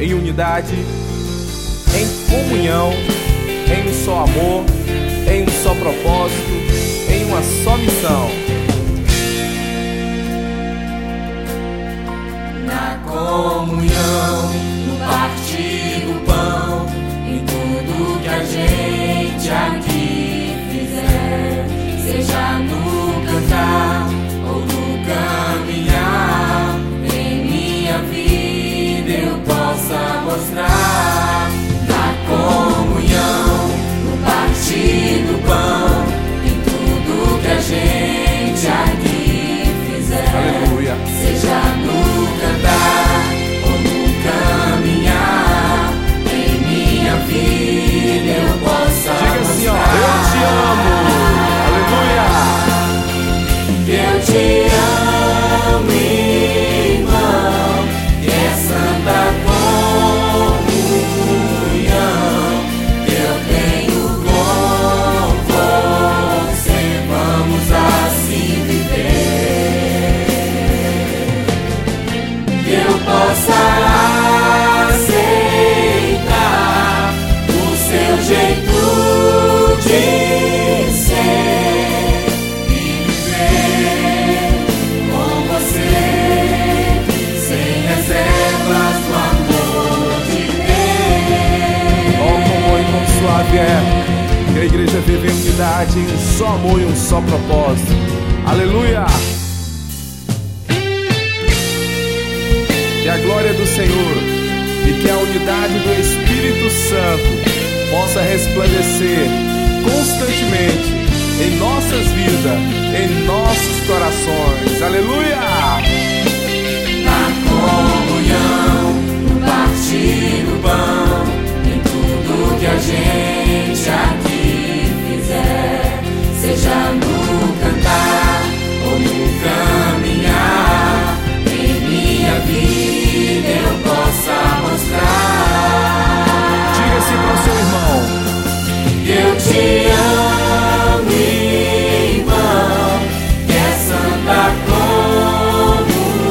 em unidade, em comunhão, em um só amor, em um só propósito, em uma só missão. Na comunhão, no partir do pão, em tudo que a gente aqui fizer, seja no cantar ou no caminhar, em minha vida eu possa mostrar. Na comunhão, no partir do pão, em tudo que a gente aqui fizer, Aleluia. seja no cantar ou no caminhar, em minha vida eu possa Diga assim, ó, mostrar. eu te amo. Aleluia. Eu te amo, irmão, que é santa comunhão que eu tenho com você. Vamos assim viver, que eu possa aceitar o seu jeito de ser e viver com você, sem reservas do amor de Deus. Oh, como bom e como suave é que a igreja vive em unidade, em um só amor e um só propósito. Aleluia. Que a glória do Senhor e que a unidade do Espírito Santo possa resplandecer constantemente em nossas vidas, em nossos corações. Aleluia! Na comunhão, no partir do pão, em tudo que a gente aqui fizer, seja no cantar ou no caminhar, em minha vida eu possa mostrar. Diga assim para o seu irmão: Eu te amo, irmão, que é santa comunhão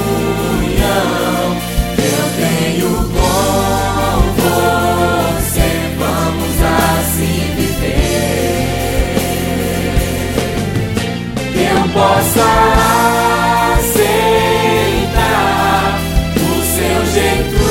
que eu tenho com você. Vamos assim viver, que eu possa aceitar o seu jeito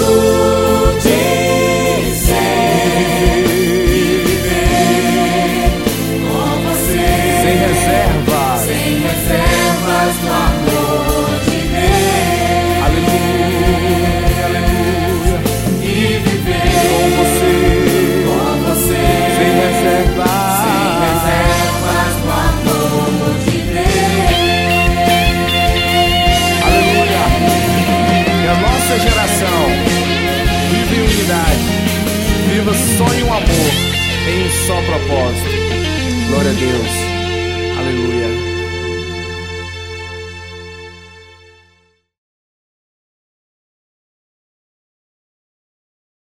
de ser e viver com você, sem reservas do amor de Deus. aleluia, aleluia, E viver com você, sem reservas, do amor de Deus. aleluia. Que a nossa geração vive em unidade, viva só em um amor, em um só propósito. Glória a Deus, aleluia.